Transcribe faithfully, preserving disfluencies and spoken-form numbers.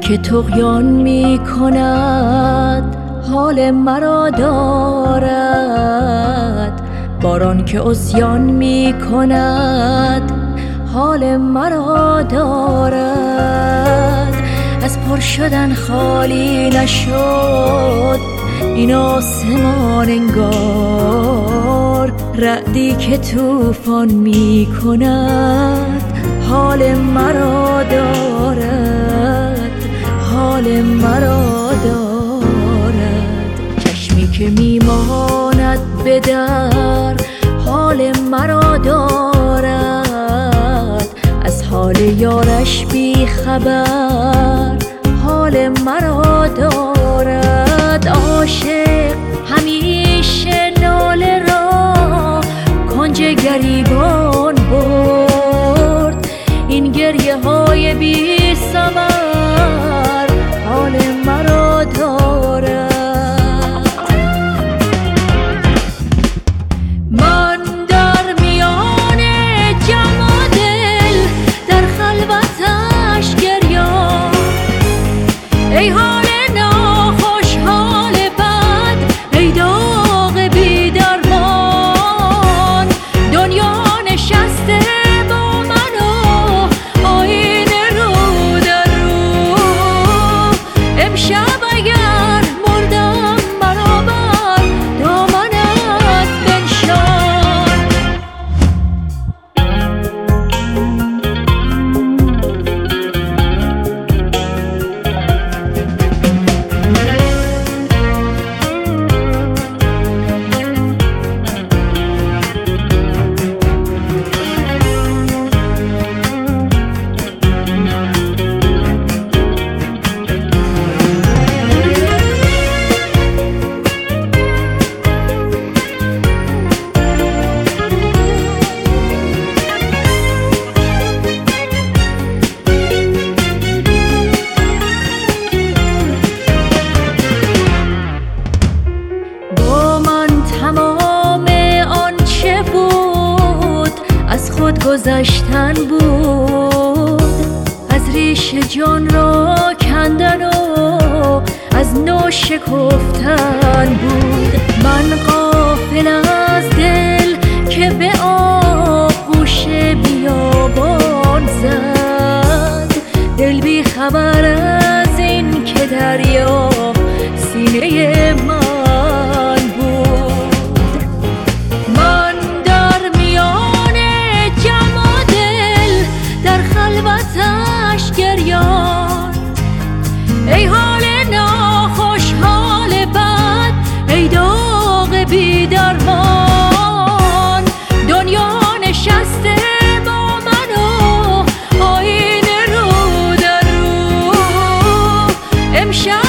که طغیان می کند حال مرا دارد، باران که عصیان می کند حال مرا دارد. از پر شدن خالی نشد این آسمان انگار، رعدی که طوفان می کند حال مرا دارد، حال مرا دارد. چشمی که می ماند به در حال مرا دارد، از حال یارش بی خبر حال مرا دارد. عاشق همیشه ناله را کنج گریبان برد، این گریه های بی ثمر حال مرا دارد. من در میان جمع و دل در خلوتش گریان، ای حال ناخوش حال بد، ای داغ بی درمان. دنیا نشسته با من و آینه رو در رو، امشب اگر مردم مرا بر دامنت بنشان. از خود گذشتن بود، از ریش جان را کندن و از نو شکفتن بود. من غافل از دل که به آغوش بیابان زد، دل بی خبر از این که دریا سینه من گریان. ای حال ناخوش حال بد، ای داغ بی درمان. دنیا نشسته با من و آینه رو در رو، امشب